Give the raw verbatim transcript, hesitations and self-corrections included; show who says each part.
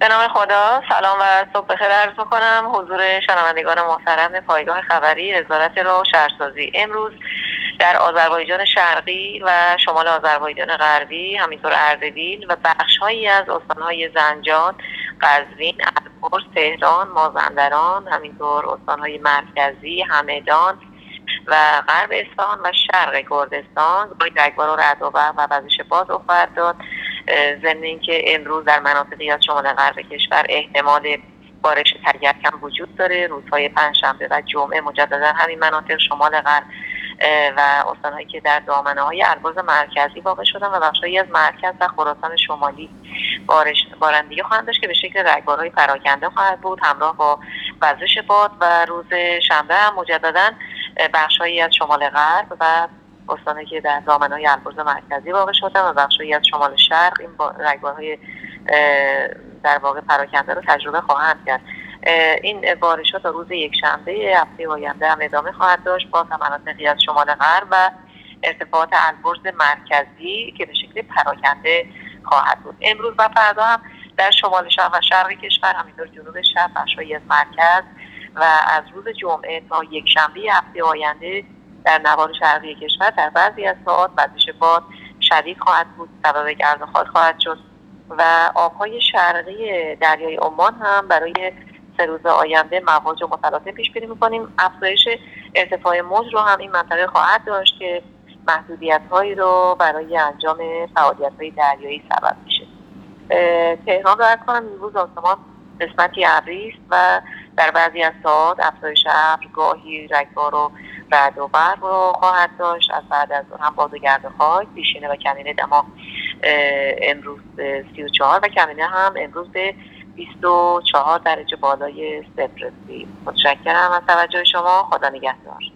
Speaker 1: به نام خدا، سلام و صبح بخیر عرض میکنم حضور شنوندگان محترم پایگاه خبری وزارت راه و شهرسازی. امروز در آذربایجان شرقی و شمال آذربایجان غربی، همینطور اردبیل و بخش‌هایی از استان‌های زنجان، قزوین، البرز، تهران، مازندران، همینطور استان‌های مرکزی، همدان و غرب اصفهان و شرق کردستان با رگبار و رعد و برق و وزش باد خواهد داد. ضمن اینکه امروز در مناطقی از شمال غرب کشور احتمال بارش تگرکم وجود داره. روزهای پنجشنبه و جمعه مجددا همین مناطق شمال غرب و استانهایی که در دامنه‌های البرز مرکزی واقع شدن و بخش‌هایی از مرکز و خراسان شمالی بارش بارندگی خواهند داشت که به شکل رگبارهای پراکنده خواهد بود همراه با وزش باد. و روز شنبه هم مجددا بخش‌هایی از شمال غرب و استانهایی که در دامنه‌های البرز مرکزی واقع شدن و بخش‌هایی از شمال شرق این رگبارهای در واقع پراکنده رو تجربه خواهند کرد. این بارش‌ها تا روز یکشنبه هفته آینده هم ادامه خواهد داشت، باز هم مناطقی از شمال غرب و ارتفاعات البرز مرکزی که به شکل پراکنده خواهد بود. امروز و فردا هم در شمال شرق و شرق کشور، همینطور جنوب شرق، بخش‌هایی از مرکز و از روز جمعه تا یکشنبه هفته آینده در نوار شرقی کشور در بعضی از ساعات وزش باد شدید خواهد بود، سبب گرد و خاک خواهد شد و آبهای شرقی دریای عمان هم برای سه روز آینده مواج و متلاطم پیش بینی می‌کنیم. افزایش ارتفاع موج رو هم این منطقه خواهد داشت که محدودیت‌هایی رو برای انجام فعالیت‌های دریایی سبب میشه. تهران رو عرض کنم امروز آسمان قسمتی ابری است و در بعضی از ساعات افزایش ابر، گاهی رگبار و رعد و برق رو خواهد داشت. از بعد از اون هم باد و گرد و خاک، پیشینه و کمینه دما امروز سی و چهار و کمینه هم امروز به بیست و چهار درجه بالای صفر رسید. متشکرم از توجه شما. خدا نگهدار.